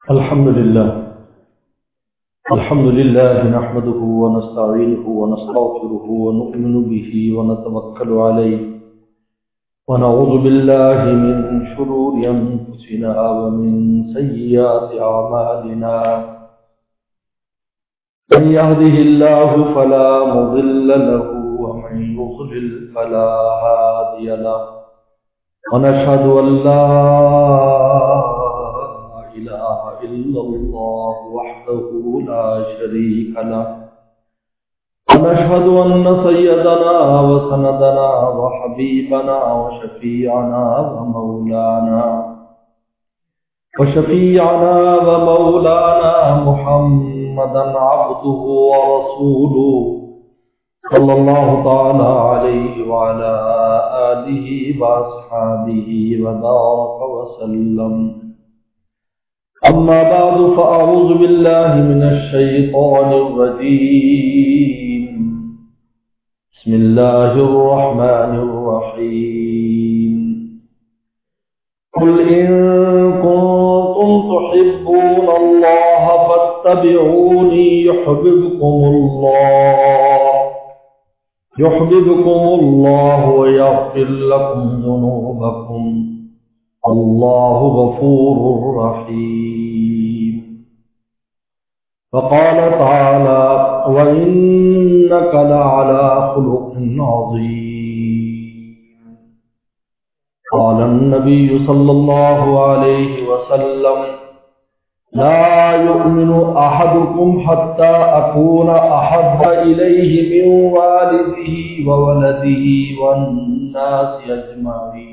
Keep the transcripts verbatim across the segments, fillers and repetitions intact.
الحمد لله الحمد لله نحمده ونستعينه ونستغفره ونؤمن به ونتوكل عليه ونعوذ بالله من شرور أنفسنا ومن سيئات أعمالنا من يهده الله فلا مضل له ومن يضلل فلا هادي له ونشهد أن لا إله إلا الله وحده لا شريك له ونشهد أن سيدنا وسندنا وحبيبنا وشفيعنا ومولانا وشفيعنا ومولانا محمدا عبده ورسوله صلى الله تعالى عليه وعلى آله وأصحابه وبارك وسلم. أما بعد فأعوذ بالله من الشيطان الرجيم. بسم الله الرحمن الرحيم. قل إن كنتم تحبون الله فاتبعوني يحببكم الله يحببكم الله ويغفر لكم ذنوبكم اللہ غفور رحیم. وقال تعالی وإنك لعلى خلق عظیم. قال النبي صلى الله عليه وسلم لا يؤمن أحدكم حتى أكون أحب إليه من والده وولده والناس أجمعين.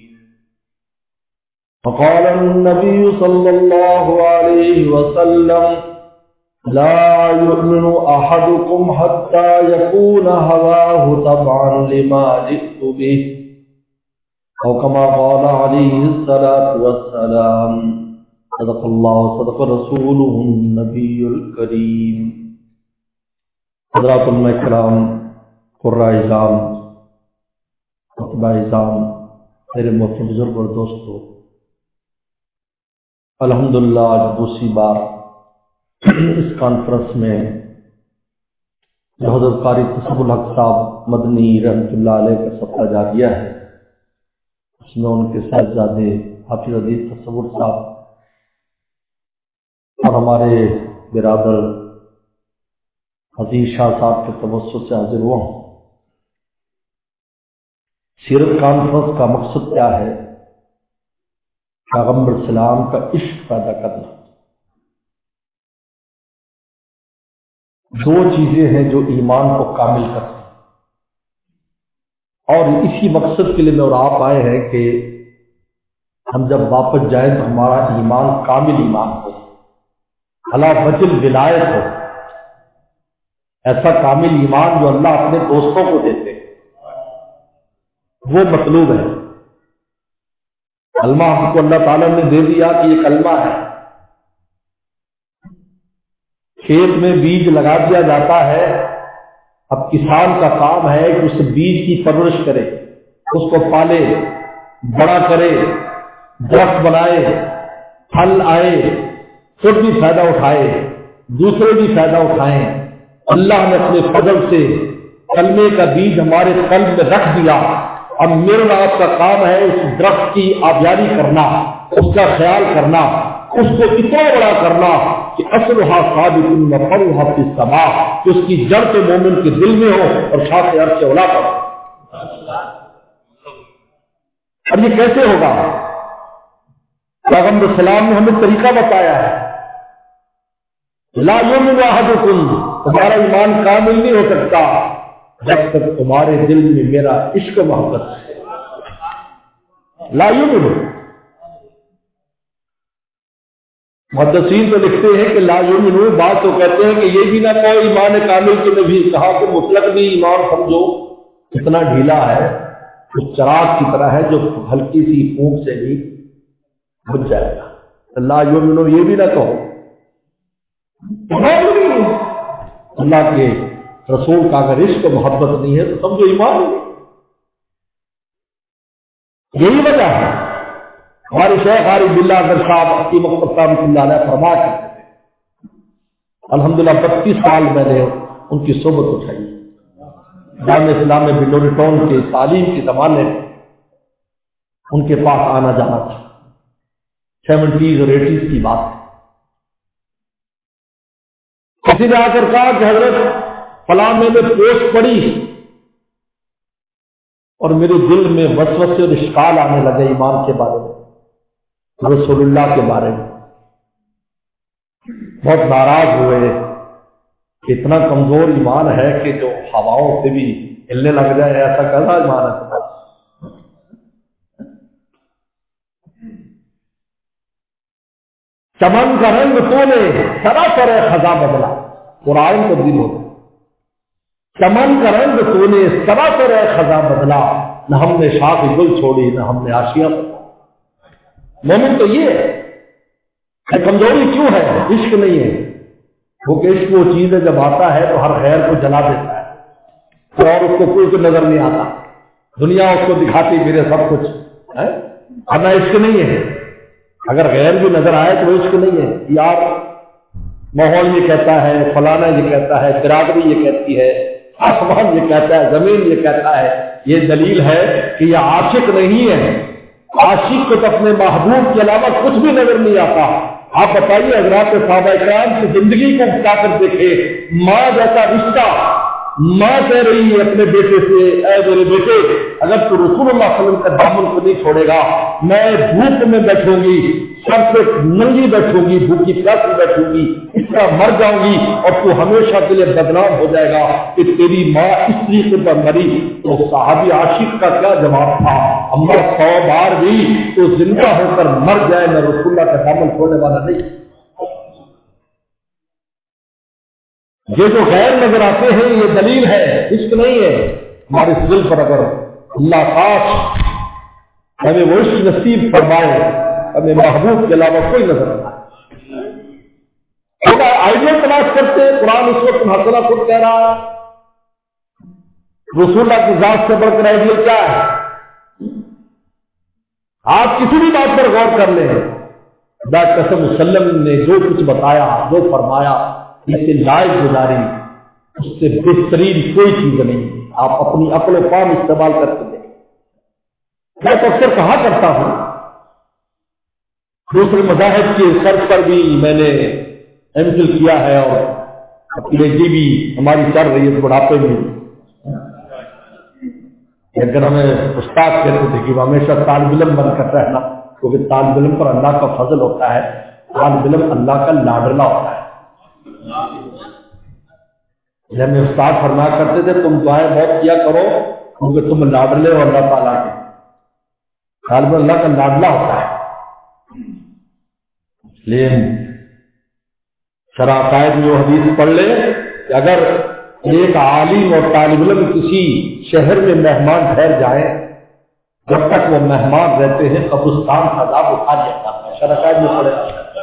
وقال النبي صلى الله عليه وسلم لا يؤمن أحدكم حتى يكون هواه تبعا لما جئت به أو كما قال عليه الصلاة والسلام. صدق الله صدق رسوله النبي الكريم. حضرات الکرام، قراء اعظام، خطبہ اعظام، میرے محترم بزرگ اور دوستو، الحمدللہ آج دوسری بار اس کانفرنس میں جو حضرت قاری تصوف الحق صاحب مدنی رحمۃ اللہ علیہ کا صفحہ جاریہ ہے، اس میں ان کے صاحبزادے حافظ عزیز تصور صاحب اور ہمارے برادر عزیز شاہ صاحب کے توسط سے حاضر ہوا ہوں. سیرت کانفرنس کا مقصد کیا ہے؟ پیغمبر اسلام کا عشق پیدا کرنا. دو چیزیں ہیں جو ایمان کو کامل کرتی ہیں، اور اسی مقصد کے لیے میں اور آپ آئے ہیں کہ ہم جب واپس جائیں تو ہمارا ایمان کامل ایمان ہو، علی وجہ الولایت ہو، ایسا کامل ایمان جو اللہ اپنے دوستوں کو دیتے ہیں، وہ مطلوب ہے. کلمہ ہم کو اللہ تعالیٰ نے دے دیا کہ یہ کلمہ ہے. کھیت میں بیج لگا دیا جاتا ہے، اب کسان کا کام ہے کہ اس بیج کی پرورش کرے، اس کو پالے، بڑا کرے، درخت بنائے، پھل آئے، خود بھی فائدہ اٹھائے، دوسرے بھی فائدہ اٹھائیں. اللہ نے اپنے فضل سے کلمے کا بیج ہمارے قلب میں رکھ دیا. اب میرا آپ کا کام ہے اس درخت کی آبیاری کرنا، اس کا خیال کرنا، اس کو اتنا بڑا کرنا کہ اصلھا ثابت وفرعھا فی السماء، کہ اس کی جڑ تو مومن کے دل میں ہو اور شاخ عرش اولا پر. اب یہ کیسے ہوگا؟ پیغمبر السلام نے ہمیں طریقہ بتایا ہے. لا یؤمن احدکم، تمہارا ایمان کامل نہیں ہو سکتا جب تک تمہارے دل میں میرا عشق و محبت ہے. لا یؤمن. محدثین تو لکھتے ہیں کہ لا یؤمن، بعض تو کہتے ہیں کہ یہ بھی نہ کہو ایمان کامل کے نبی کہا کہ مطلق بھی ایمان سمجھو اتنا ڈھیلا ہے، اس چراغ کی طرح ہے جو ہلکی سی پھونک سے بھی بجھ جائے گا. لا یؤمن یہ بھی نہ کہو. اللہ کے رسول کا اگر عشق و محبت نہیں ہے تو سمجھو ایمان نہیں. یہی وجہ ہے ہمارے شیخ عارف باللہ اکبر صاحب کی مقدس رحمۃ اللہ علیہ فرما کرتے تھے، الحمدللہ بتیس سال میں نے ان کی صحبت اٹھائی، جامعہ اسلام میں بلوری ٹاؤن کے تعلیم کے زمانے میں ان کے پاس آنا جانا تھا، سیونٹیز اور ایٹیز کی بات ہے۔ کسی نے آ کر کہا کہ حضرت فلاں میں نے پوسٹ پڑھی اور میرے دل میں وسوسے اور اشکال آنے لگے ایمان کے بارے میں، رسول اللہ کے بارے میں، بہت ناراض ہوئے کہ اتنا کمزور ایمان ہے کہ جو ہواؤں سے بھی ہلنے لگ جائے، ایسا کیسا ایمان ہے؟ چمن کا رنگ تو نے سراسر خزاں بدلا، قرآن تبدیل ہوتا، چمن کا رنگ تو نے سراسر خزاں بدلا، نہ ہم نے شاخ گل چھوڑی نہ ہم نے آشیاں بدلا۔ مومن تو یہ ہے، کمزوری کیوں ہے؟ عشق نہیں ہے، وہ کہ عشق وہ چیز ہے جب آتا ہے تو ہر غیر کو جلا دیتا ہے اور اس کو کوئی کو نظر نہیں آتا، دنیا اس کو دکھاتی میرے سب کچھ ہے، ورنہ عشق نہیں ہے۔ اگر غیر بھی نظر آئے تو وہ عشق نہیں ہے، یار ماحول یہ کہتا ہے، فلانا یہ کہتا ہے، برادری یہ کہتی ہے، آسمان یہ کہتا ہے، زمین یہ کہتا ہے، یہ دلیل ہے کہ یہ عاشق نہیں ہے۔ عاشق کو تو اپنے محبوب کے علاوہ کچھ بھی نظر نہیں آتا۔ آپ بتائیے حضرات صحابہ کرام کی زندگی کو اٹھا کر دیکھے، ماں جیسا رشتہ، ماں کہہ رہی ہے اپنے بیٹے سے، اے میرے بیٹے اگر تو رسول اللہ صلی اللہ علیہ وسلم کا دامن کو نہیں چھوڑے گا، میں دھوپ میں بیٹھوں گی، سر سے ننگی بیٹھوں گی، بھوکی پیاسی بیٹھوں گی، اس طرح مر جاؤں گی اور تو ہمیشہ کے لیے بدنام ہو جائے گا کہ تیری ماں اس طریقے پر مری۔ تو صحابی عاشق کا کیا جواب تھا؟ اماں سو بار بھی تو زندہ ہو کر مر جائے، میں رسول اللہ کا دامن چھوڑنے والا نہیں۔ یہ جو غیر نظر آتے ہیں یہ دلیل ہے، عشق نہیں ہے۔ ہمارے اس دل پر اگر اللہ کاش ہمیں وہ عشق نصیب فرمائے، ہمیں محبوب کے علاوہ کوئی نظر نہ آئے۔ آئیڈیا تلاش کرتے ہیں، قرآن اس وقت حسنا خود کہہ رہا ہے رسول اللہ کی ذات سے بڑھ کر آئیڈیا کیا ہے؟ آپ کسی بھی بات پر غور کر لیں، خدا قسم مسلم نے جو کچھ بتایا، جو فرمایا، اسے لائق گزاری، اس سے بہترین کوئی چیز نہیں۔ آپ اپنی عقل و فہم استعمال کرتے ہیں۔ میں تو اکثر کہا کرتا ہوں، دوسرے مذاہب کے سرچ پر بھی میں نے ایم فل کیا ہے اور پی ایچ ڈی بھی ہماری چل رہی ہے بڑھاپے میں، لیکن ہمیں استاد کہتے تھے کہ ہمیشہ طالب علم بن کر رہنا، کیونکہ طالب علم پر اللہ کا فضل ہوتا ہے، طالب علم اللہ کا لاڈلا ہوتا ہے۔ ہمیں استاد فرمایا کرتے تھے تم دعائیں بہت کیا کرو کیونکہ تم لاڈلے ہو اللہ تعالیٰ کے، طالب اللہ کا لاڈلا ہوتا ہے۔ لیکن شرح عقائد میں وہ حدیث پڑھ لے کہ اگر ایک عالم اور طالب علم کسی شہر میں مہمان ٹھہر جائیں، جب تک وہ مہمان رہتے ہیں قبرستان کا عذاب اٹھا لیا جاتا ہے، شرح عقائد میں پڑھے۔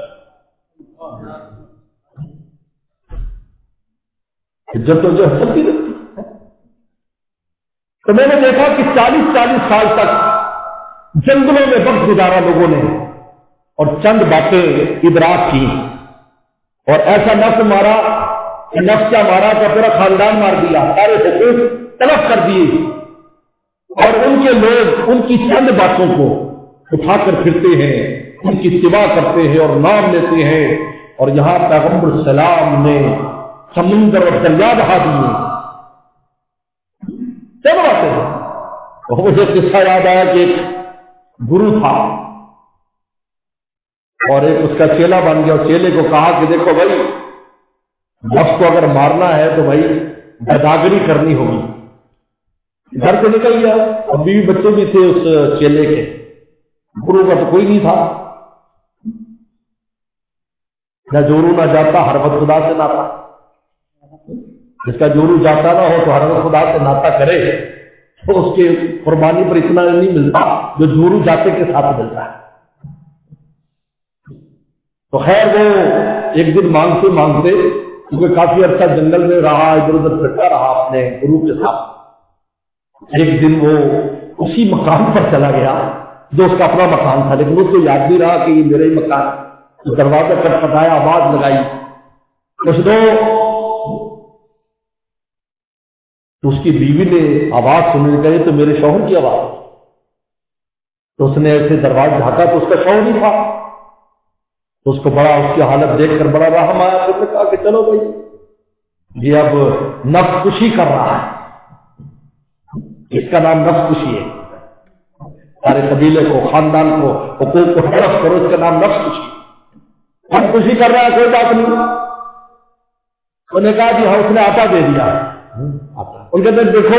جب تو جو چلتی رہتی ہے، تو میں نے دیکھا کہ چالیس چالیس سال تک جنگلوں میں وقت گزارا لوگوں نے اور چند باتیں ادراک کی اور ایسا نفس مارا کہ نفس کیا مارا کا پورا خاندان مار دیا، سارے حقوق تلف کر دیے، اور ان کے لوگ ان کی چند باتوں کو اٹھا کر پھرتے ہیں، ان کی اتباع کرتے ہیں اور نام لیتے ہیں، اور یہاں پیغمبر السلام نے سمندر اور دریا بہا دیے۔ کیا باتیں ہیں؟ مجھے قصہ یاد آیا کہ ایک گرو تھا اور ایک اس کا چیلا بن گیا، اور چیلے کو کہا کہ دیکھو بھائی نفس کو اگر مارنا ہے تو بھائی گداگری کرنی ہوگی۔ گھر سے نکل گیا، اور بیوی بچے بھی تھے اس چیلے کے، گرو کا تو کوئی نہیں تھا، نہ جورو نہ جاتا، ہر وقت خدا سے ناتا، جس کا جورو جاتا نہ ہو تو ہر وقت خدا سے ناتا کرے تو اس کے قربانی پر اتنا نہیں ملتا جو جورو جاتے کے ساتھ ملتا ہے۔ تو خیر وہ ایک دن مانگتے مانگتے، کیونکہ کافی عرصہ جنگل میں رہا، ادھر ادھر پھرتا رہا اپنے گرو کے ساتھ، ایک دن وہ اسی مقام پر چلا گیا جو اس کا اپنا مکان تھا، لیکن اس کو یاد بھی رہا کہ یہ میرا ہی مکان ہے۔ دروازہ کٹ پٹایا، آواز لگائی، کچھ دو، تو اس کی بیوی نے آواز سننے لگی تو میرے شوہر کی آواز، تو اس نے ایسے دروازہ ڈھاکا تو اس کا شوہر نہیں تھا، تو اس کو بڑا، اس کی حالت دیکھ کر بڑا رحم آیا، تو اس نے کہا کہ چلو بھائی یہ اب نفس کشی کر رہا ہے، اس کا نام نفس کشی ہے، سارے قبیلے کو، خاندان کو، حقوق کو حرف کرو، اس کا نام نفس کشی، ہم خوشی کر رہا ہے، کوئی بات نہیں۔ انہوں نے کہا جی ہاں، اس نے آٹا دے دیا آٹا، ان کے اندر دیکھو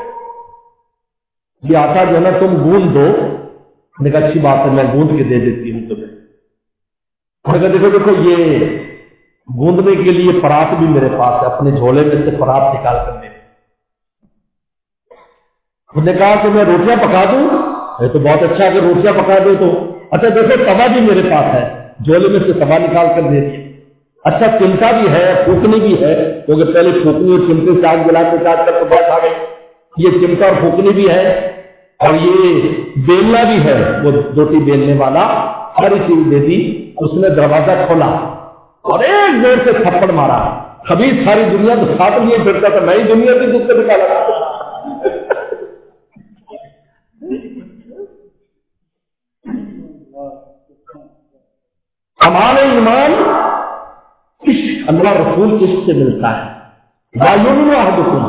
یہ آٹا جو ہے نا تم گوند دو، نے کہا اچھی بات ہے میں گوند کے دے دیتی ہوں تمہیں، نے کہا دیکھو دیکھو یہ گوندنے کے لیے پرات بھی میرے پاس ہے، اپنے جھولے میں سے پرات نکال کر دے۔ انہوں نے کہا کہ میں روٹیاں پکا دوں، یہ تو بہت اچھا کہ روٹیاں پکا دو، تو اچھا دیکھو توا بھی میرے پاس ہے، جھولے میں سے توا نکال کر دے دیا، اچھا چمٹا بھی ہے، پھونکنی بھی ہے، کیونکہ پہلے پھونکنی اور چمٹے سے آگ جلا کے کاٹ کر تو بات آ گئی، یہ چمٹا اور پھونکنی بھی ہے، اور یہ بیلنا بھی ہے، وہ روٹی بیلنے والا، ساری چیز دے دی۔ اس نے دروازہ کھولا اور ایک زور سے تھپڑ مارا، خبیث ساری دنیا تو ساتھ لیے پھرتا تھا، میں ہی دنیا سے دکھ سے نکالا۔ ہمارے ایمان عشق، اللہ رسول کے عشق سے ملتا ہے۔ لا یؤمن احدکم،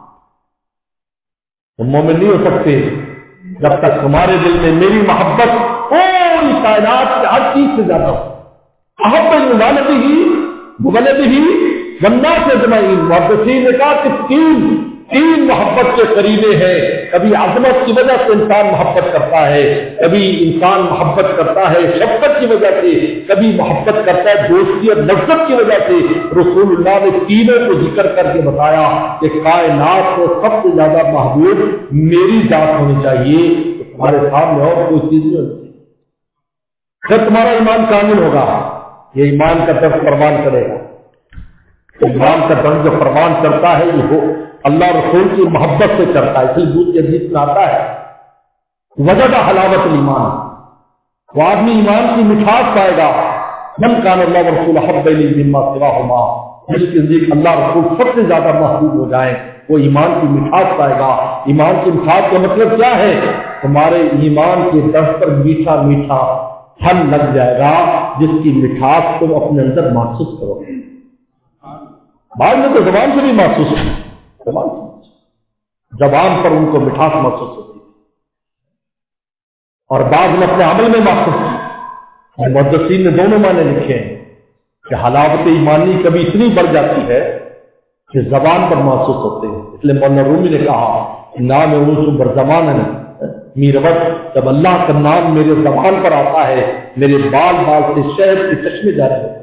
تم مومن نہیں ہو سکتے جب تک تمہارے دل میں میری محبت پوری کائنات کے ہر چیز سے زیادہ ہو۔ احب المبالغہ مبلغہ والناس اجمعین، محدثین نے کہا کہ تین تین محبت کے قریبے ہیں، کبھی عظمت کی وجہ سے انسان محبت کرتا ہے، کبھی انسان محبت کرتا ہے شفقت کی وجہ سے، کبھی محبت کرتا ہے دوستی اور نفرت کی وجہ سے۔ رسول اللہ نے تینوں کو ذکر کر کے بتایا کہ کائنات میں سب سے زیادہ محبوب میری ذات ہونی چاہیے، تو تمہارے سامنے اور کوئی چیز نہیں ہوتی، پھر تمہارا ایمان کامل ہوگا۔ یہ ایمان کا درس پروان کرے گا، ایمان کا درس جو پروان کرتا ہے یہ ہو اللہ رسول کی محبت سے کرتا ہے، اس لیے دودھ کے حدیث میں آتا ہے وجد حلاوت الایمان، وہ آدمی ایمان کی مٹھاس پائے گا۔ من کان اللہ رسول احب الیہ مما سواہما، جس کے نزدیک اللہ رسول سب سے زیادہ محبوب ہو جائیں وہ ایمان کی مٹھاس پائے گا۔ ایمان کی مٹھاس کا مطلب کیا ہے؟ تمہارے ایمان کے درس پر میٹھا میٹھا پھل لگ جائے گا جس کی مٹھاس تم اپنے اندر محسوس کرو گے۔ بعض میں تو زبان سے بھی محسوس ہے، زبان سے زبان پر ان کو مٹھاس محسوس ہوتی ہے، اور بعض میں اپنے عمل میں محسوس ہے۔ محدثین نے دونوں معنی لکھے ہیں کہ حلاوت ایمانی کبھی اتنی بڑھ جاتی ہے کہ زبان پر محسوس ہوتے ہیں، اس لیے مولانا رومی نے کہا نام اوزو بر زبان ہے میربت، جب اللہ کا نام میرے زبان پر آتا ہے میرے بال بال سے شہد کے چشمے جاتے ہیں۔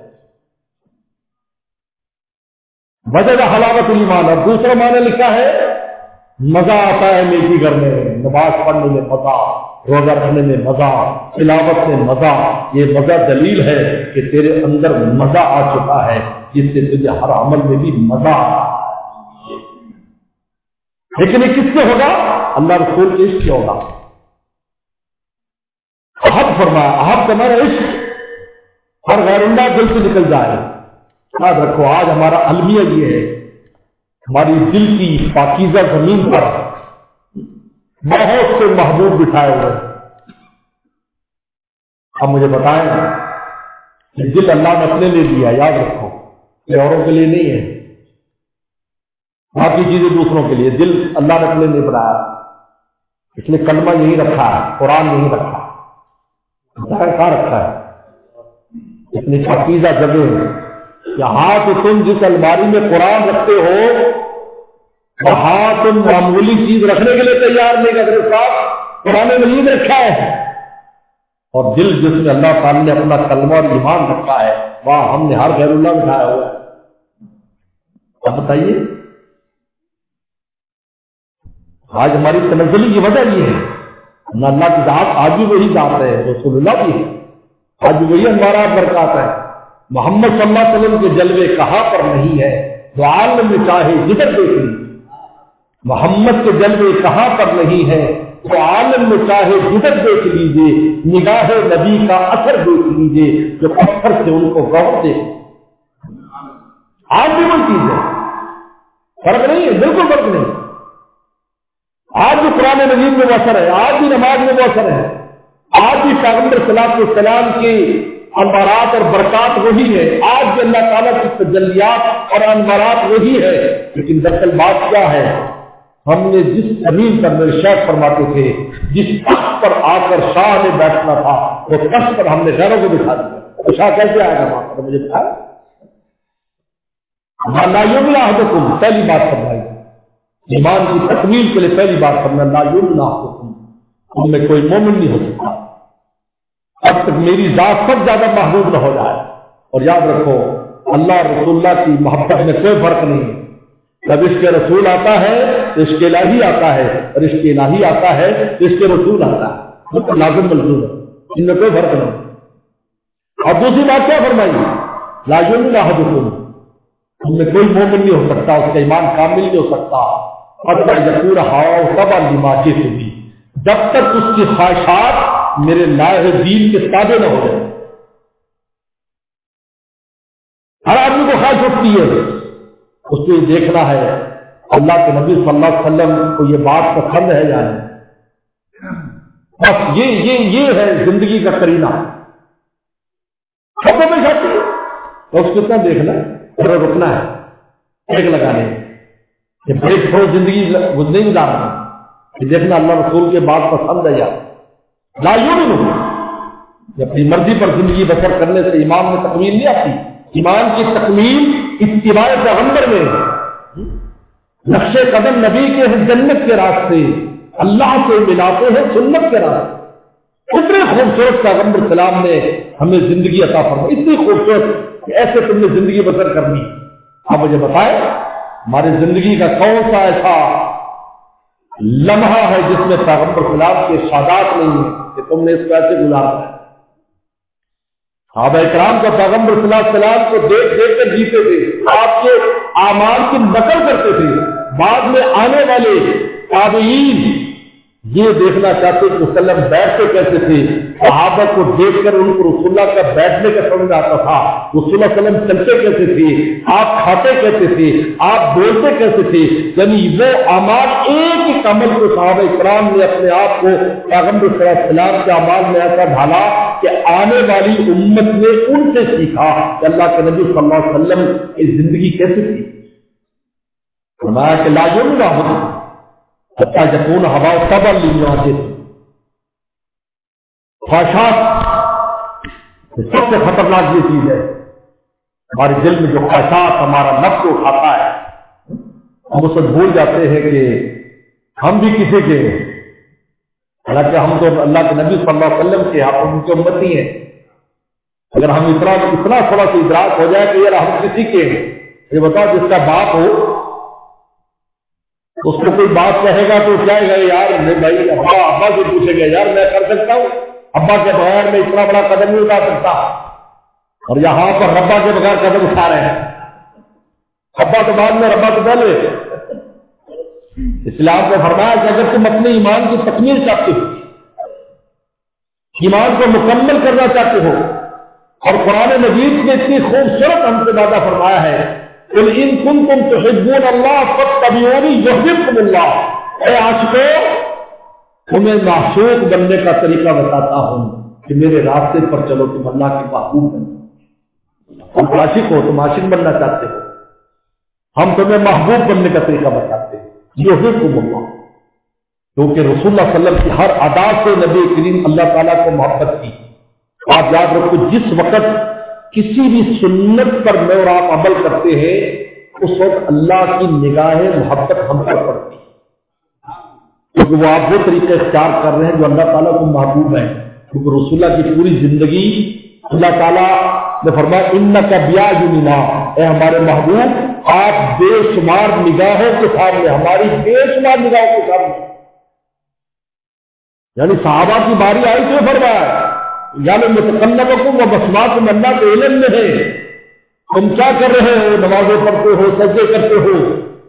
وجد حلاوت ایمان، اور دوسرا معنی لکھا ہے مزہ آتا ہے نیکی کرنے میں، نماز پڑھنے میں مزہ، روزہ رکھنے میں مزہ، تلاوت میں مزہ۔ یہ مزہ دلیل ہے کہ تیرے اندر مزہ آ چکا ہے جس سے تجھے ہر عمل میں بھی مزہ آ ہے۔ لیکن یہ کس سے ہوگا؟ اللہ رسول کے عشق سے ہوگا۔ احب فرمایا، احب کا معنی عشق، ہر غیر اللہ دل سے نکل جائے۔ یاد رکھو آج ہمارا المیہ یہ ہے، ہماری دل کی پاکیزہ زمین پر بہت سے محبوب بٹھائے ہوئے۔ اب مجھے بتائیں کہ دل اللہ نے اپنے لیے دیا، یاد رکھو یہ اوروں کے لیے نہیں ہے، باقی چیزیں دوسروں کے لیے، دل اللہ نے اپنے لیے بنایا، اس لیے کلمہ یہی رکھا ہے، قرآن نہیں رکھا، کہاں رکھا ہے؟ اتنی پاکیزہ جگہ ہے۔ یہاں تو تم جس الماری میں قرآن رکھتے ہو وہاں تم معمولی چیز رکھنے کے لیے تیار نہیں، اگر صاحب قرآن مجید رکھا ہے، اور دل جس میں اللہ تعالی نے اپنا کلمہ اور ایمان رکھا ہے وہاں ہم نے ہر غیر اللہ بٹھایا ہوا ہے۔ اب بتائیے آج ہماری تنزلی کی وجہ یہ ہے، نہ اللہ کی ذات آج بھی وہی ذات ہے، رسول اللہ بھی ہے، آج بھی وہی ہمارا برکات ہے۔ محمد صلی اللہ علیہ وسلم کے جلوے کہاں پر نہیں ہے، جو عالم میں چاہے جدھر دیکھ لی، محمد کے جلوے کہاں پر نہیں ہے، تو عالم میں چاہے جدت دیکھ لیجیے، نگاہ نبی کا اثر دیکھ لیجیے جو پتھر سے ان کو گوہر دے. آج بھی وہ چیز ہے، فرق نہیں ہے، بالکل فرق نہیں. آج بھی قرآن مجید میں وہ اثر ہے، آج بھی نماز میں وہ اثر ہے، آج بھی پیغمبر صلی اللہ علیہ وسلم کی انوارات اور برکات وہی ہے، آج بھی اللہ تعالیٰ کی تجلیات اور انوارات وہی ہے. لیکن دراصل بات کیا ہے؟ ہم نے جس زمین پر میرے شیخ فرماتے تھے جس تخت پر آ کر شاہ نے بیٹھنا تھا وہ تخت پر ہم نے غیروں کو بٹھا دیا. تو شاہ کیسے آئے گا وہاں پر؟ مجھے بتایا لا یمنع احدکم، پہلی بات فرمائی ایمان کی تکمیل کے لیے پہلی بات فرمایا لا یمنع احدکم، تم میں کوئی مومن نہیں ہو سکتا اب تک میری ذات سب زیادہ محبوب نہ ہو جائے. اور یاد رکھو اللہ اور رسول اللہ کی محبت میں کوئی فرق نہیں ہے. جب اس کے رسول آتا ہے تو اس کے الہی آتا ہے، اور اس کے الہی آتا ہے تو اس کے رسول آتا ہے، مطلب لازم ملزوم ہے، ان میں کوئی فرق نہیں. اور دوسری بات کیا فرمائی؟ لا یمنع احدکم، تم میں کوئی مومن نہیں ہو سکتا، اس کا ایمان کامل نہیں ہو سکتا حتی یکون ہواہ تبعا لما جئت بہ، جب تک اس کی خواہشات میرے لائے دین کے تابع نہ ہو جائے. ہر آدمی کو خواہش ہوتی ہے، اس کو یہ دیکھنا ہے اللہ کے نبی صلی اللہ علیہ وسلم کو یہ بات پسند ہے یا نہیں. بس یہ یہ یہ ہے زندگی کا کرینہ. خبروں میں جاتی ہے تو اس کو کتنا دیکھنا ہے اور رکنا ہے، بریک لگانے یہ بریک چھوڑ زندگی نہیں گزارنا، یہ دیکھنا اللہ رسول کے بات پسند ہے یا لا یؤمن. اپنی مرضی پر زندگی بسر کرنے سے ایمان میں تکمیل نہیں آتی. ایمان کی تکمیل اتباع پیغمبر میں، نقش قدم نبی کے جنت کے راستے، اللہ سے ملاتے ہیں سنت کے راستے. اتنے خوبصورت پیغمبر سلام نے ہمیں زندگی عطا فرمائی، اتنی خوبصورت کہ ایسے تم نے زندگی بسر کرنی. آپ مجھے بتائیں ہماری زندگی کا کون سا ایسا لمحہ ہے جس میں پیغمبر سلام کے ارشادات نہیں ہیں کہ تم نے اس کو ایسے گزارنا ہے. صحابہ کرام کا پیغمبر صلی اللہ علیہ وسلم کو دیکھ دیکھ کر جیتے تھے، آپ کے اعمال کی نقل کرتے تھے. بعد میں آنے والے تابعین یہ دیکھنا چاہتے کہ وسلم بیٹھتے کیسے تھے. صحابہ کو دیکھ کر ان کو رسول اللہ کا بیٹھنے کا سمجھ آتا تھا، رسول اللہ علیہ وسلم چلتے کیسے تھے، آپ کھاتے کیسے تھے، آپ بولتے کیسے تھے. یعنی وہ اعمال ایک ایک عمل کو صحابہ کرام نے اپنے آپ کو پیغمبر صلی اللہ علیہ وسلم کے اعمال میں ایسا ڈھالا کہ آنے والی امت نے ان سے سیکھا کہ اللہ کے نبی صلی اللہ علیہ وسلم کی زندگی کیسے تھی. فرمایا کہ لا یؤمن احدکم حتی یکون ہواہ تبعا لما جئت بہ. خواہشات سب سے خطرناک یہ چیز ہے، ہمارے دل میں جو خواہشات ہمارا نفس اٹھاتا ہے ہم اسے بھول جاتے ہیں کہ ہم بھی کسی کے ہیں. حالانکہ ہم تو اللہ کے نبی صلی اللہ علیہ وسلم کے آپ ان کی امتی ہیں. اگر ہم اتنا اتنا تھوڑا سا ادراک ہو جائے کہ یار ہم کسی کے ہیں، یہ بتاؤ جس کا باپ ہو اس کو کوئی بات کہے گا تو کیا ہے یار میں بھائی ابا ابا سے پوچھے گا یار میں کر سکتا ہوں، ابا کے بغیر میں اتنا بڑا قدم نہیں اٹھا سکتا. اور یہاں پر ربا کے بغیر قدم اٹھا رہے ہیں. ابا تو بعد میں ربا تو پہلے. اسلام کو فرمایا کہ اگر تم اپنے ایمان کی تکمیل چاہتے ہو، ایمان کو مکمل کرنا چاہتے ہو، اور قرآن مجید نے اتنی خوبصورت ہم سے وعدہ فرمایا ہے قل ان کنتم تحبون اللہ فاتبعونی یحببکم اللہ. اے عاشقوں تمہیں معشوق بننے کا طریقہ بتاتا ہوں کہ میرے راستے پر چلو تم اللہ کے محبوب بنو. تم عاشق ہو، تم عاشق بننا چاہتے ہو، ہم تمہیں محبوب بننے کا طریقہ بتاتے ہیں یحببکم اللہ. کیونکہ رسول اللہ صلی اللہ علیہ وسلم کی ہر ادا سے نبی کریم اللہ تعالیٰ کو محبت کی. آپ یاد رکھو جس وقت کسی بھی سنت پر میں اور آپ عمل کرتے ہیں اس وقت اللہ کی نگاہ محبت ہم پر پڑتی ہے، کیونکہ وہ آپ وہ طریقے اختیار کر رہے ہیں جو اللہ تعالیٰ کو محبوب ہے. کیونکہ رسول اللہ کی پوری زندگی اللہ تعالیٰ نے فرمایا انک بیاعیننا، اے ہمارے محبوب آپ بے شمار نگاہوں کے سامنے، ہماری بے شمار نگاہوں کے سامنے. یعنی صحابہ کی باری آئی تو فرمایا یعنی متقلبکم و مسواکم، اللہ کے علم میں ہے تم کیا کر رہے ہو، نمازیں پڑھتے ہو، سجدے کرتے ہو،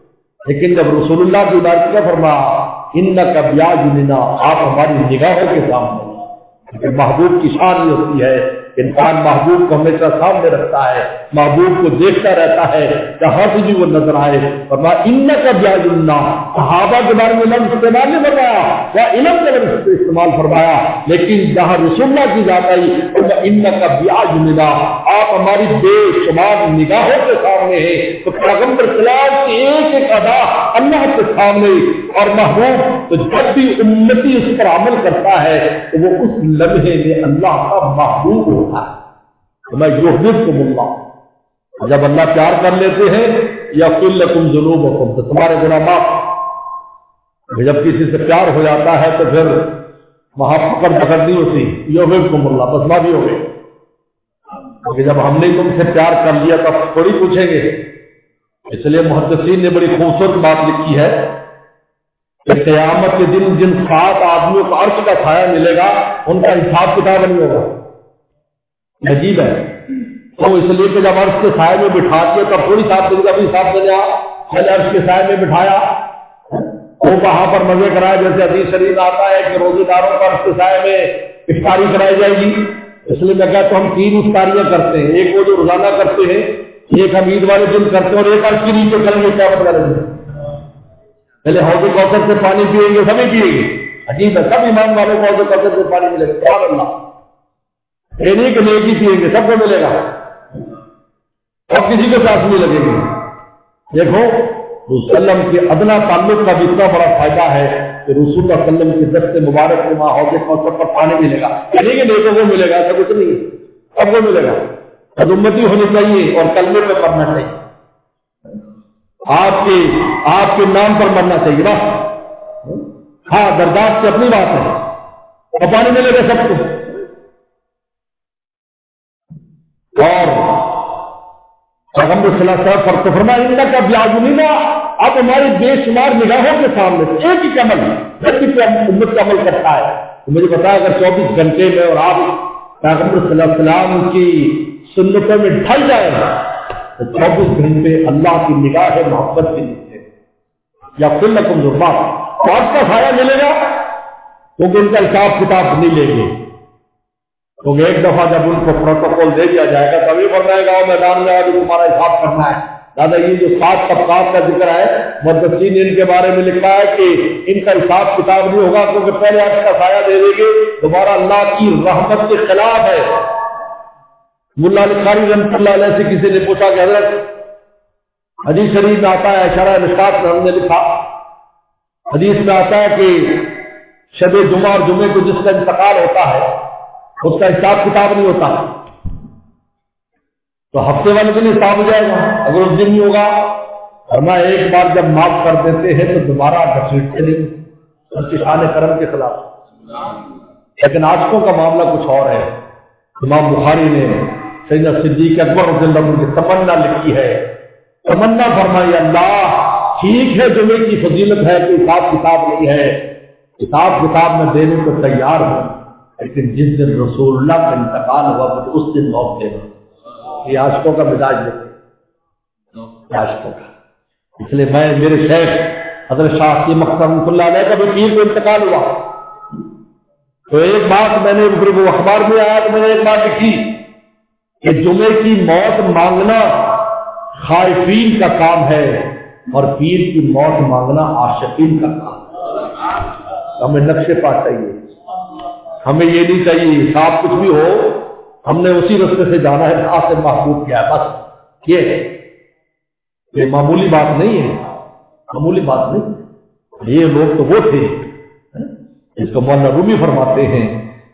لیکن جب رسول اللہ کی بات کیا فرمایا انک بیاعیننا، آپ ہماری نگاہوں کے سامنے، محبوب کی شان یہ ہوتی ہے انسان محبوب کو ہمیشہ سامنے رکھتا ہے، محبوب کو دیکھتا رہتا ہے جہاں سے بھی وہ نظر آئے۔ فرمایا انک بیاعیننا، صحابہ کے بارے میں لفظ استعمال نہیں فرمایا، یا علم کے لفظ استعمال فرمایا، لیکن جہاں رسول اللہ کی ذات آئی انک بیاعیننا، آپ ہماری بے شمار نگاہوں کے سامنے ہیں۔ تو پیغمبر خلاف کی ایک ایک ادا اللہ کے سامنے، اور محبوب تو جب بھی امتی اس پر عمل کرتا ہے تو وہ اس لمحے میں اللہ کا محبوب ہوتا ہے۔ میں یحببکم اللہ، جب اللہ پیار کر لیتے ہیں یغفر لکم ذنوبکم، تو تمہارے گناہ معاف۔ جب کسی سے پیار ہو جاتا ہے تو پھر وہاں پکڑ پکڑ نہیں ہوتی، یحببکم اللہ، بس معافی ہو گئی۔ کیونکہ جب ہم نے تم سے پیار کر لیا تب تھوڑی پوچھیں گے۔ اس لیے محدثین نے بڑی خوبصورت بات لکھی ہے کہ قیامت کے دن جن سات آدمیوں کو عرش کا سایہ ملے گا ان کا حساب کتاب نہیں ہوگا۔ عجیب ہے، تو اس لیے کہ جب عرش کے سائے میں بٹھا کے تب تھوڑی ساتھ دن کا بھی حساب دینے آ، پہلے عرش کے سائے میں بٹھایا وہ وہاں پر مزے کرائے، جیسے حدیث شریف آتا ہے کہ روزے داروں پر عرش کے سائے میں افطاری کرائی جائے گی۔ اس لیے میں کہتا ہوں ہم تین افطاریاں کرتے ہیں، ایک وہ جو روزانہ کرتے ہیں، ایک ہم عید والے دن کرتے ہیں، اور ایک عرش کے نیچے کریں گے، کیا بدلا لیں گے؟ پہلے حوض کوثر سے پانی پیئیں گے، سبھی پیئیں گے۔ عجیب ہے، سب ایمان والوں کو حوض کوثر سے پانی ملے گا، سبحان اللہ۔ یہ نہیں کہ نیکی پیئیں گے، سب کو ملے گا، اب کسی کو پیاس نہیں لگے گی۔ دیکھو رسول اللہ کے ادنا تعلق کا بھی اتنا بڑا فائدہ ہے کہ رسول اللہ صلی اللہ علیہ وسلم کے دست مبارک میں وہاں حوض کوثر پر پانی ملے گا، یعنی کہ نیکوں کو ملے گا، ایسا کچھ نہیں ہے، سب کو ملے گا۔ امتی ہونی چاہیے اور کلمے پہ پڑھنا چاہیے، آپ کے آپ کے نام پر مرنا چاہیے بس۔ ہاں درجات کی اپنی بات ہے، اور پانی ملے گا سب کو۔ اور پیغمبر صلی اللہ علیہ وسلم پر فرمایا انک بیاعیننا، اب ہماری بے شمار نگاہوں کے سامنے ایک ہی عمل جب بھی امت کا عمل کرتا ہے تو مجھے بتایا اگر چوبیس گھنٹے میں اور آپ پیغمبر صلی اللہ علیہ وسلم کی سنتوں میں ڈھل جائے گا تو چوبیس گھنٹے اللہ کی نگاہ محبت کے نیچے یا کل لکم ذنوب آپ کا سایہ ملے گا، کیونکہ ان کا حساب کتاب نہیں لیں گے۔ کیونکہ ایک دفعہ جب ان کو پروٹوکول دے دیا جائے گا تبھی بتائے گا میدان میں آگے تمہارا حساب کرنا ہے۔ دادا یہ جو سات طبقات کا ذکر ہے محدثین نے ان کے بارے میں لکھا ہے کہ ان کا حساب کتاب نہیں ہوگا، کیونکہ پہلے آپ کا سایہ دے دیں گے، دوبارہ اللہ کی رحمت کے خلاف ہے۔ ملا علی قاری رحمۃ اللہ علیہ سے کسی نے پوچھا کہ حضرت حدیث شریف میں آتا ہے، شرح مشکات میں ہم نے لکھا، حدیث میں آتا ہے کہ شب جمعہ اور جمعے کو جس کا انتقال ہوتا ہے اس کا حساب کتاب نہیں ہوتا، تو ہفتے والے دن حساب ہو جائے گا اگر اس دن نہیں ہوگا۔ اور میں ایک بار جب معاف کر دیتے ہیں تو دوبارہ گھسیٹتے نہیں، اس کی شان کرم کے خلاف۔ لیکن آجکوں کا معاملہ کچھ اور ہے۔ امام بخاری نے سیدنا صدیق اکبر رضی اللہ عنہ کی تمنا لکھی ہے، تمنا فرمائی اللہ ٹھیک ہے جمعے کی فضیلت ہے کہ حساب کتاب نہیں ہے، حساب کتاب میں دینے کو تیار ہوں، لیکن جس دن رسول اللہ کا انتقال ہوا تو اس دن موت دینا۔ یہ عاشقوں کا مزاج دیکھیں، عاشقوں کا۔ اس لیے میں میرے شیخ حضرت شاہ کی مختار رحمۃ اللہ علیہ کا بھی پیر کو انتقال ہوا تو ایک بات میں نے وہ اخبار میں آیا تو میں نے ایک بات لکھی کہ جمعے کی موت مانگنا خائفین کا کام ہے اور پیر کی موت مانگنا عاشقین کا کام ہے۔ ہمیں نقشے پا چاہیے، ہمیں یہ نہیں چاہیے صاحب کچھ بھی ہو ہم نے اسی رستے سے جانا ہے، خاص سے محبوب کیا ہے بس۔ یہ یہ معمولی بات نہیں ہے، معمولی بات نہیں۔ یہ لوگ تو وہ تھے اس کو مولانا رومی فرماتے ہیں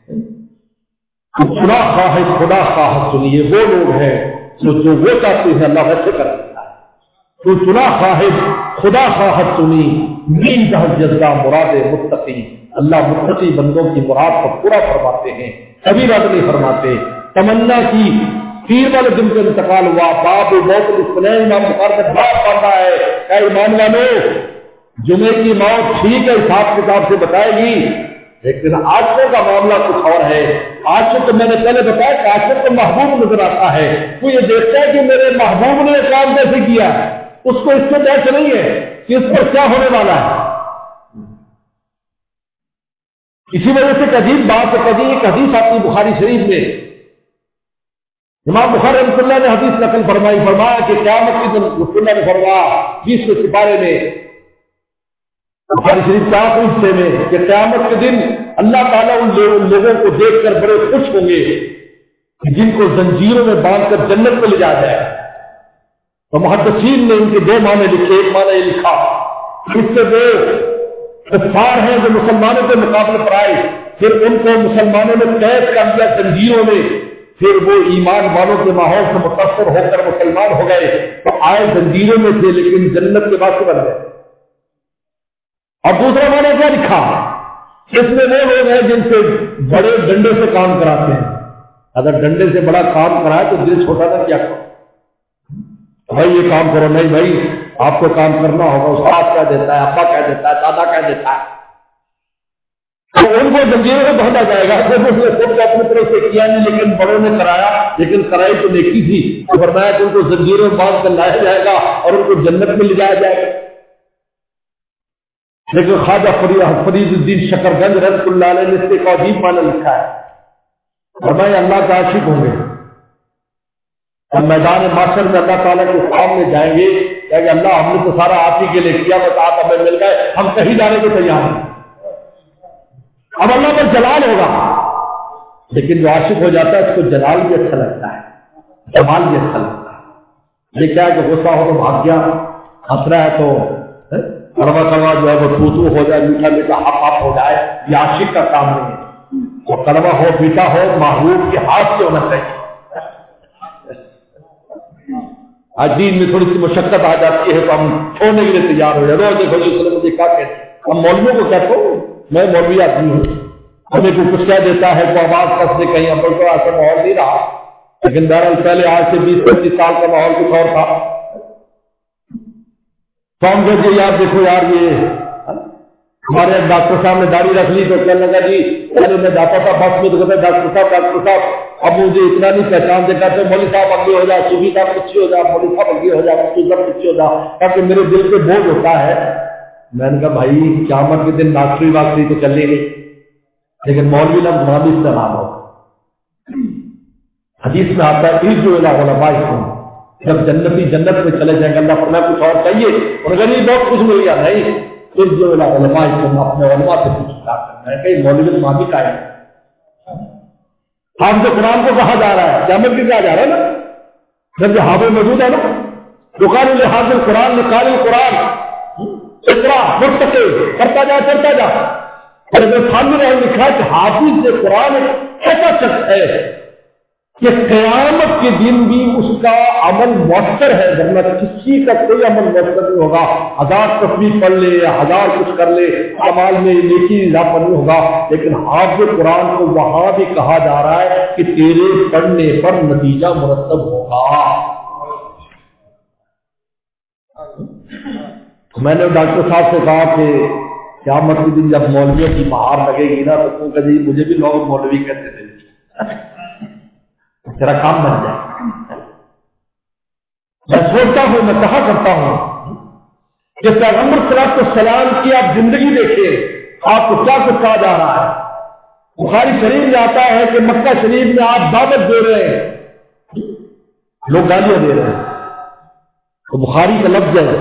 خدا خواہ خدا خواہ سنیے، وہ لوگ ہیں جو جو وہ چاہتے ہیں اللہ ویسے کر دیتا ہے۔ تو چنا خواہ خدا خواہ سنی مین جہاں جذبہ مراد متقی، اللہ متقی بندوں کی مراد کو پورا فرماتے ہیں، کبھی رد نہیں فرماتے۔ تمنا کی پیر والے دن کا انتقال ہوا، باپ موت الاسلام امام بخاری کا باپ پڑھتا ہے اے ایمان والوں جمعے کی موت ٹھیک ہے حساب کتاب سے بتائے گی، لیکن عاشقوں کا معاملہ کچھ اور ہے۔ عاشق تو میں نے پہلے بتایا کہ عاشق تو محبوب نظر آتا ہے، وہ یہ دیکھتا ہے کہ میرے محبوب نے کام کیسے کیا، اس کو اس کو ایسے نہیں ہے کہ اس پر کیا ہونے والا ہے. اسی وجہ سے ایک عجیب بات ہے. کبھی ایک حدیث آتی بخاری شریف میں، امام بخاری رحمۃ اللہ نے حدیث نقل فرمائی، فرمایا کہ قیامت کے دن رسول اللہ نے فرمایا بیسویں سپارے میں بخاری شریف کے آخری حصے میں کہ قیامت کے دن اللہ تعالیٰ ان لوگوں کو دیکھ کر بڑے خوش ہوں گے جن کو زنجیروں میں باندھ کر جنت میں لے جایا جائے. تو محدثین نے ان کے دو معنی لکھے. ایک معنی یہ لکھا اس سے وہ کفار ہیں جو مسلمانوں کے مقابلے پر آئے، پھر ان کو مسلمانوں نے قید کر دیا زنجیروں میں، پھر وہ ایمان والوں کے ماحول سے متاثر ہو کر مسلمان ہو گئے، تو آئے زنجیروں میں تھے لیکن جنت کے باعث بن گئے. اور دوسرا معنی کیا لکھا، اس میں وہ لوگ ہیں جن سے بڑے ڈنڈے سے کام کراتے ہیں. اگر ڈنڈے سے بڑا کام کرائے تو دل چھوٹا تھا کیا کرو بھائی یہ کام کرو، نہیں بھائی آپ کو کام کرنا ہوگا، استاد کہہ دیتا ہے، ابا کہہ دیتا ہے، دادا کہہ دیتا ہے، تو ان کو زنجیروں میں باندھا جائے گا. خود اس نے خود کو اپنی طرف سے کیا نہیں لیکن بڑوں نے کرایا، لیکن کرائی تو نیکی تھی. تو فرمایا کہ ان کو زنجیروں میں باندھ کر لایا جائے گا اور ان کو جنت میں لے جایا جائے گا. لیکن خواجہ فرید الدین شکرگنج رحمۃ اللہ علیہ نے اس کے عجیب معنی لکھا ہے. فرمایا اللہ کا عاشق ہوں گے، ہم میدان معاشر میں اللہ تعالیٰ کے سامنے جائیں گے کہ اللہ ہم نے تو سارا آپ ہی کے لیے کیا، بس آپ ہمیں مل گئے، ہم کہیں جانے کو تیار ہیں. اب اللہ پر جلال ہوگا، لیکن جو عاشق ہو جاتا ہے اس کو جلال بھی اچھا لگتا ہے، جمال بھی اچھا لگتا ہے. یہ کیا ہے کہ غصہ ہو تو بھاگ گیا، ہنس رہا ہے تو کڑوا کڑوا جو ہے وہ تو تو ہو جائے، میٹھا میٹھا ہپ ہپ ہو جائے. یہ عاشق کا کام نہیں ہے. اور کڑوا ہو میٹھا ہو محبوب کے ہاتھ سے ہونا چاہیے. آج دین میں تھوڑی سی مشقت آ جاتی ہے تو ہم چھوڑنے کے لیے تیار ہو جائے. روز دیکھو مجھے کیا کہتے ہیں، ہم مولویوں کو کہتے ہو، میں مولوی آدمی ہوں، ہمیں کوئی کچھ کہہ دیتا ہے تو آواز کس نے کہیں عمل کو ایسا ماحول نہیں رہا. لیکن بہرحال پہلے آج سے بیس پچیس سال کا ماحول کچھ اور تھا. تو ہم کہتے یار دیکھو یار یہ ہمارے ڈاکٹر صاحب نے داڑھی رکھ لی تو کہنے لگا جی پہلے میں جاتا تھا بس میں تو کہتے ڈاکٹر صاحب ڈاکٹر صاحب اب مجھے اتنا نہیں پہچان دے کہتے مولوی صاحب اگے ہو جائے، صوفی صاحب پیچھے ہو جائے، مولوی صاحب اگے ہو جائے، صوفی صاحب پیچھے ہو جائے، تاکہ میرے دل پہ بوجھ ہوتا ہے. میں نے کہا بھائی قیامت کے دن ڈاکٹری واکٹری تو چلے گی لیکن مولوی لفظ وہاں بھی استعمال ہو. حدیث میں آتا ہے جو علماء جب جنتی جنت میں چلے جائیں گے اللہ فرمایا کچھ اور چاہیے، اور اگر یہ بہت کچھ مل گیا نہیں پھر جو علماء اپنے علماء سے کچھ بات کرنا ہے. کئی مولوی وہاں بھی کا ہے. حافظ قرآن کو کہا جا رہا ہے، قیامت بھی کہا جا رہا ہے نا، جب یہ حافظ موجود ہے نا دکان میں حافظ قرآن میں قاری قرآن اقرا مرتقی کرتا جا کرتا جا. اور اگر سامنے لکھا کہ حافظ سے قرآن ایک ایسا شخص ہے کہ قیامت کے دن بھی اس کا عمل مؤثر ہے، ورنہ کسی کا کوئی عمل مؤثر نہیں ہوگا. ہزار تصویر پڑھ لے یا ہزار کچھ کر لے کمال میں نیکی اضافہ نہیں ہوگا. لیکن حافظ قرآن کو وہاں بھی کہا جا رہا ہے کہ تیرے پڑھنے پر نتیجہ مرتب ہوگا. میں نے ڈاکٹر صاحب سے کہا کہ قیامت کے دن جب مولویوں کی بہار لگے گی نا تو کہ جی مجھے بھی لوگ مولوی کہتے تھے، تیرا کام بن جائے. میں سوچتا ہوں، میں کہا کرتا ہوں کہ پیغمبر صلی اللہ علیہ وسلم کی آپ زندگی دیکھیں آپ کو کیا کچھ کہا جا رہا ہے. بخاری شریف میں آتا ہے کہ مکہ شریف میں آپ دعوت دے رہے ہیں، لوگ گالیاں دے رہے ہیں. تو بخاری کا لفظ ہے،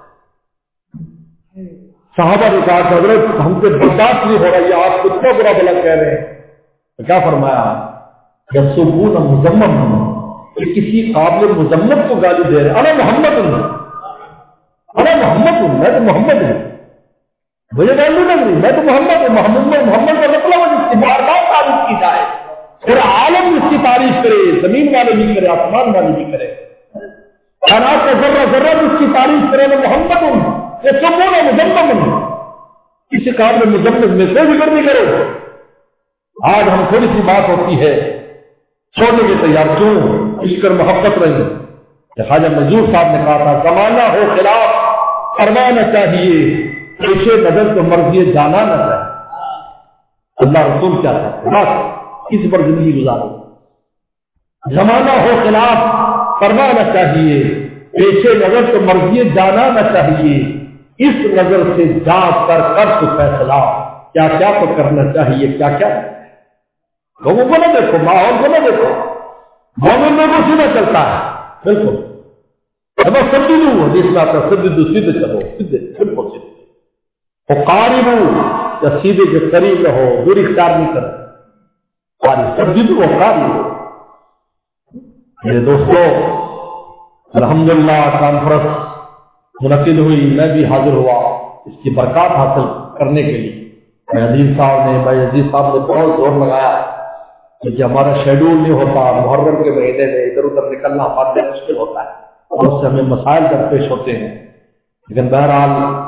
صحابہ نے کہا کہ حضرت ہم سے برداشت نہیں ہو رہا ہے، آپ کتنا برا بلا کہہ رہے ہیں. تو کیا فرمایا، جب سکون مذمم کہ کسی قابل مذمت کو گالی دے رہے، انا محمد ہوں، انا محمد ہوں، میں تو محمد ہوں، مجھے گالی لگ رہی، میں تو محمد ہوں. محمد میں محمد کا مطلب ہے جس کی بار بار تعریف کی جائے، پورا عالم اس کی تعریف کرے، زمین والے بھی کرے، آسمان والے بھی کرے، کائنات کا ذرہ ذرہ بھی اس کی تعریف کرے. میں محمد ہوں، یہ سکون مذمم ہوں، کسی قابل مذمت میں کوئی فکر نہیں کرو. آج ہم تھوڑی سی بات ہوتی ہے چھوڑنے کے تیار، کیوں اس کر محبت رہی. خواجہ منظور صاحب نے کہا تھا زمانہ ہو خلاف فرمانا چاہیے، پیشے نظر تو مرضی جانا نہ چاہیے. اللہ رسول کیا تھا، بس اس پر زندگی گزارو. زمانہ ہو خلاف فرمانا چاہیے، پیشے نظر تو مرضی جانا نہ چاہیے، اس نظر سے جانچ کر کر تو فیصلہ، کیا کیا تو کرنا چاہیے، کیا کیا لوگوں کو نہ دیکھو، ماحول کو نہ دیکھو، مومن لوگوں سے نہ چلتا ہے بالکل سبھی لوگ ہو جس میں آپ سدھ سیدھے چلو، سیدھے بالکل سیدھے وہ قارب ہو یا سیدھے کے قریب رہو، دور اختیار نہیں کرو، قارب سبھی تو وہ قارب ہو۔ میرے دوستوں الحمدللہ کانفرنس منعقد ہوئی، میں بھی حاضر ہوا اس کی برکات حاصل کرنے کے لیے۔ بھائی عزیز صاحب نے بھائی عزیز صاحب نے بہت زور لگایا کیونکہ ہمارا شیڈول نہیں ہوتا، محرم کے مہینے میں ادھر ادھر نکلنا ہمارے لیے مشکل ہوتا ہے اور اس سے ہمیں مسائل درپیش ہوتے ہیں، لیکن بہرحال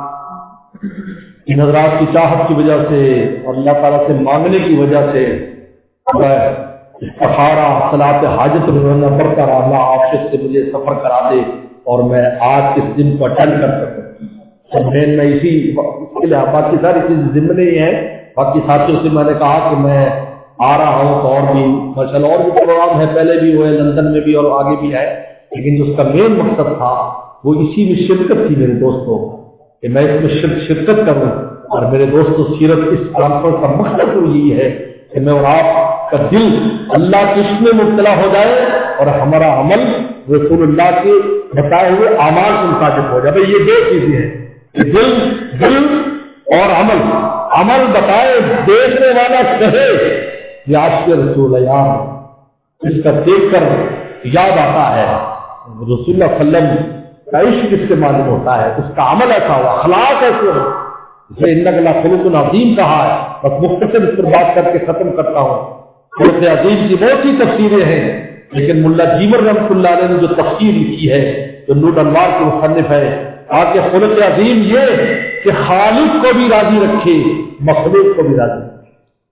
ان حضرات کی چاہت کی وجہ سے اور اللہ تعالیٰ سے مانگنے کی وجہ سے استخارہ صلاۃ حاجت روزانہ پڑھتا رہا، اللہ آفس سے مجھے سفر کرا دے اور میں آج اس دن کو اٹینڈ کر سکوں۔ میں اسی اس کے لیے باقی ساری چیزیں ذمہ نہیں ہے، باقی ساتھیوں سے میں نے کہا کہ میں آ رہا ہوں تو اور بھی ماشاء اللہ اور بھی پروگرام ہے، پہلے بھی ہوئے لندن میں بھی اور آگے بھی ہے، لیکن جو اس کا مین مقصد تھا وہ اسی میں شرکت تھی میرے دوستوں، کہ میں اس میں شرکت کروں۔ اور میرے دوستوں سیرت اس کانفرنس کا مقصد تو یہی ہے کہ میں اور آپ کا دل اللہ کے عشق میں مبتلا ہو جائے اور ہمارا عمل رسول اللہ کے بتائے ہوئے اعمال کے مطابق ہو جائے۔ بھائی یہ دو چیزیں ہیں، دل دل اور عمل، عمل بتائے دیکھنے والا کہے یہ عاشق رسول ہے یار، اس کا دیکھ کر یاد آتا ہے رسول اللہ صلی اللہ علیہ وسلم کا عشق کس سے معلوم ہوتا ہے، اس کا عمل ایسا ہوا، اخلاق ایسے ہو، اسے انک لخلق عظیم کہا ہے۔ بس مختصر اس پر بات کر کے ختم کرتا ہوں۔ خلق عظیم کی بہت سی تفسیریں ہیں، لیکن ملا جیمر رحمۃ اللہ علیہ نے جو تفسیر لکھی ہے جو نور انوار کے مصنف ہے، آگے خلق عظیم یہ کہ خالق کو بھی راضی رکھے مخلوق کو بھی راضی رکھے،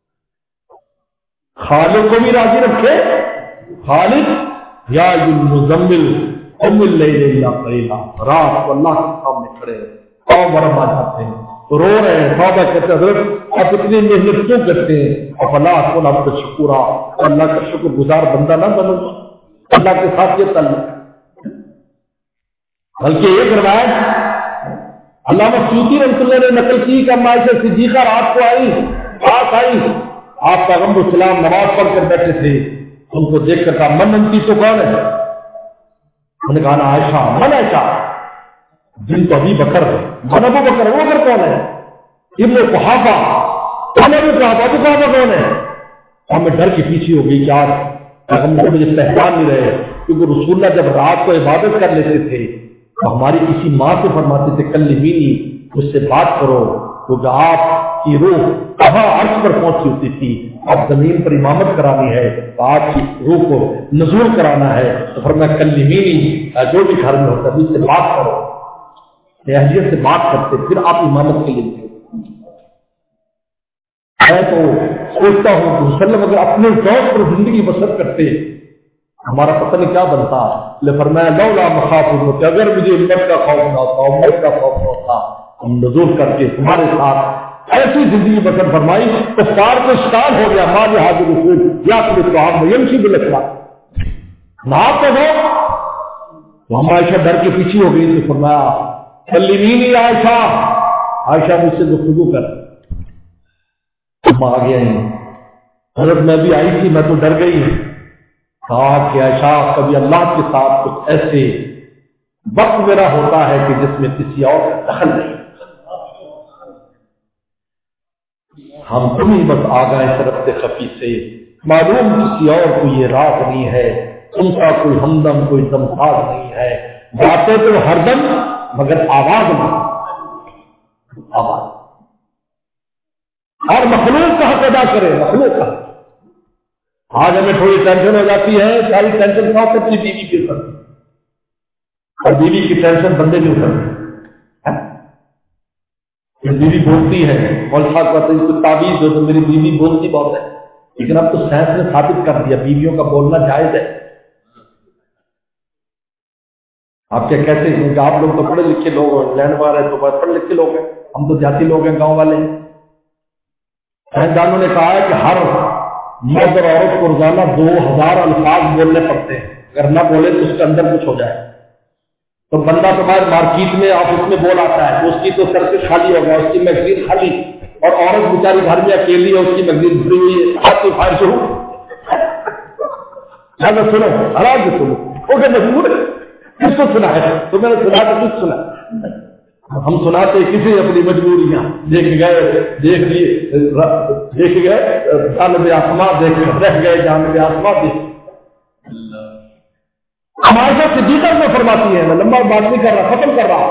خالق کو بھی راضی رکھے، خالق یا المزمل قم اللیل الا قلیلا، رات کو اللہ کے سامنے کھڑے ہیں اور مرم آ جاتے ہیں، رو رہے ہیں، توبہ کہتے ہیں حضرت آپ اتنی محنت کیوں کرتے ہیں، اور اللہ کو آپ کا شکر، اللہ کا شکر گزار بندہ نہ بنو، اللہ کے ساتھ یہ تعلق۔ بلکہ ایک روایت علامہ سیوطی رحمۃ اللہ نے نقل کی کہ عائشہ صدیقہ رات کو آئی، پاس آئی، آپ پیغمبر السلام نماز پڑھ کر بیٹھے تھے، ان کو دیکھ کر کہا من انتی تو کون ہے؟ انہوں نے کہا نا عائشہ، من عائشہ، دن تو ابھی بکر ہے، من ابو بکر، وہ بکر کون ہے؟ ابن قحافہ، من ابو قحافہ، ابو قحافہ کون ہے؟ ہمیں ڈر کے پیچھے ہو گئی کہ آج پیغمبر مجھے پہچان نہیں رہے، کیونکہ رسول اللہ جب رات کو عبادت کر لیتے تھے تو ہماری کسی ماں سے فرماتے تھے کلمینی، مجھ سے بات کرو، کیونکہ آپ کی روح کہاں عرش پر پہنچی ہوتی تھی، اب زمین پر امامت کرانی ہے تو آپ کی روح کو نزول کرانا ہے، تو فرمایا کلمینی، جو بھی گھر میں ہوتا ہے مجھ سے بات کرو، اہلیت سے بات کرتے پھر آپ امامت کے لیے تھے۔ میں تو سوچتا ہوں کہ وسلم اگر اپنے ذوق پر زندگی بسر کرتے ہمارا پتہ نہیں کیا بنتا، لے فرمایا لولا مخاف ہوتے، اگر مجھے امت کا خوف نہ ہوتا، امت کا خوف نہ ہوتا، ہم نزول کر کے تمہارے ساتھ ایسی زندگی بسر فرمائی تو کار کو شکار ہو گیا، ماں حاضر رسول یا پھر تو آپ یمشی بلکھا نہ تو ہو تو ہم عائشہ ڈر کے پیچھے ہو گئی، تو فرمایا کلمینی عائشہ، عائشہ مجھ سے گفتگو کر، ہم آ گئے ہیں، حضرت میں بھی آئی تھی، میں تو ڈر گئی، کہا کہ عائشہ کبھی اللہ کے ساتھ کچھ ایسے وقت میرا ہوتا ہے کہ جس میں کسی اور کا دخل نہیں، ہم تم ہی بس آ گئے طرف سے خفی سے، معلوم کسی اور کو یہ راز نہیں ہے، تم کا کوئی ہمدم کوئی دمساز نہیں ہے، باتیں تو ہر دم مگر آواز نہیں، آواز اور مخلوق کا حق ادا کرے، مخلوق کا۔ آج ہمیں تھوڑی ٹینشن ہو جاتی ہے، ساری ٹینشن کہاں تک کی بیوی کے ساتھ، اور بیوی کی ٹینشن بندے نہیں اٹھاتے، بیوی بولتی ہے اور ساتھ بات تعویذ ہو تو میری بیوی بولتی بہت ہے، لیکن اب تو سائنس نے ثابت کر دیا بیویوں کا بولنا جائز ہے۔ آپ کیا کہتے ہیں کہ آپ لوگ تو پڑھے لکھے لوگ ہیں، لینڈ مار ہے تو پڑھے لکھے لوگ ہیں، ہم تو دیہاتی لوگ ہیں، گاؤں والے ہیں۔ سائنسدانوں نے کہا ہے کہ ہر مرد اور عورت کو روزانہ دو ہزار الفاظ بولنے پڑتے ہیں، اگر نہ بولے تو اس کے اندر کچھ ہو جائے، تو بندہ تو باہر مارکیٹ میں آفس میں بول آتا ہے، اس کی تو سرکٹ خالی ہو گیا، اس کی میگزین خالی، اور عورت بیچاری گھر میں اکیلی ہے، اس کی میگزین بھری ہوئی ہے، آپ تو فائر شروع سنو آرام سے سنو، اوکے مجبور ہے، کس کو سنا ہے؟ تو میں نے سنا تو کچھ سنا، ہم سناتے کسی اپنی مجبوریاں، دیکھ گئے دیکھ لیے دیکھ گئے جانب آسماں دیکھ رہ گئے جانب آسماں دیکھ۔ ہمارے صدیقہ میں فرماتی ہے، میں لمبا بات نہیں کر رہا، ختم کر رہا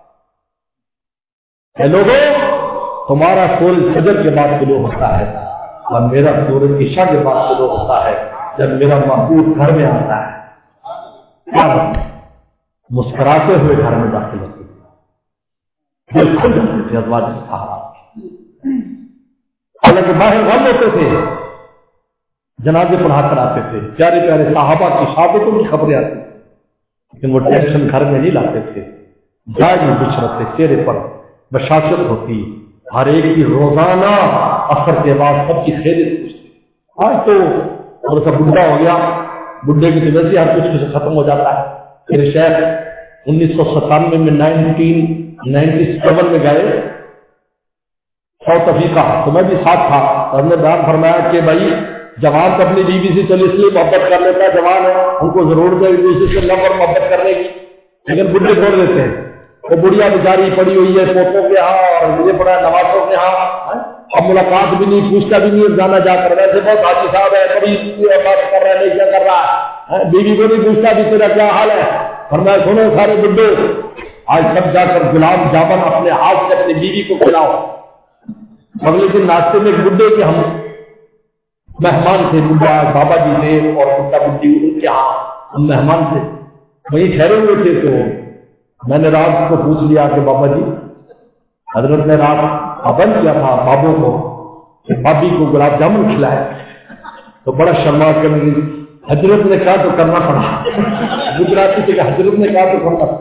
اے لوگوں، تمہارا سورج فجر کے بعد شروع ہوتا ہے اور میرا سورج عشاء کے بعد شروع ہوتا ہے، جب میرا محبوب گھر میں آتا ہے کیا مسکراتے ہوئے گھر میں داخل ہوتے تھے، کھل جاتے تھے ازواج صحابہ، حالانکہ باہر غم ہوتے تھے، جنازے پڑھا کر آتے تھے، پیارے پیارے صحابہ کی شہادتوں کی خبریں آتی تھیں، لیکن وہ ٹینشن گھر میں نہیں لاتے تھے، جائز میں بچھڑتے چہرے پر بشاشت ہوتی، ہر ایک کی روزانہ اثر کے بعد سب کی خیریت پوچھتے۔ آج تو تھوڑا سا بڈھا ہو گیا، بڈھے کی تو ویسے ہر کچھ کچھ ختم ہو جاتا ہے۔ میرے شیخ انیس سو ستانوے میں نائنٹین نائنٹی سیون میں گئے ساؤتھ افریقہ، تو میں بھی ساتھ تھا، اور ہم نے بیان فرمایا کہ بھائی جوان تو اپنی بیوی سے چلے اس لیے محبت کر لیتا ہے، جوان ہے ان کو ضرورت ہے ایک دوسرے سے لو اور محبت کرنے کی، لیکن بڈھے چھوڑ دیتے ہیں، وہ بڑھیا بیچاری پڑی ہوئی ہے پوتوں کے ہاں اور مجھے پڑا ہے نوازوں کے ہاں، اب ملاقات بھی نہیں، پوچھتا بھی نہیں، جانا جا کر ویسے بہت حاجی صاحب ہے، کبھی بات کر رہا ہے نہیں کیا کر رہا ہے، بیوی کو نہیں پوچھتا بھی تیرا کیا حال ہے، اور میں سنو سارے بڈھے آج سب جا کر گلاب جامن اپنے ہاتھ سے اپنی بیوی کو کھلاؤ۔ اگلے دن ناشتے میں بڈھے کے ہم مہمان تھے، بڈھا بابا جی تھے اور بڈھا بڈھی ان کے ہاں ہم مہمان تھے، وہیں ٹھہرے ہوئے تھے، تو میں نے رات کو پوچھ لیا کہ بابا جی حضرت نے رات پابند کیا تھا بابوں کو کہ بابی کو گلاب جامن کھلائے، تو بڑا شرما کر حضرت نے کہا تو کرنا پڑا، گجراتی سے کہ حضرت نے کہا تو کرنا پڑا۔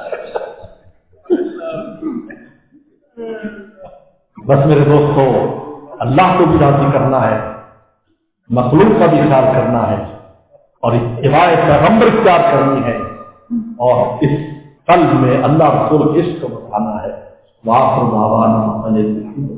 بس میرے دوستو، اللہ کو بھی راضی کرنا ہے، مخلوق کا بھی خیال کرنا ہے، اور اتباع پیغمبر اختیار کرنی ہے، اور اس قلب میں اللہ رسول عشق کو بتانا ہے۔ وآخر دعوانا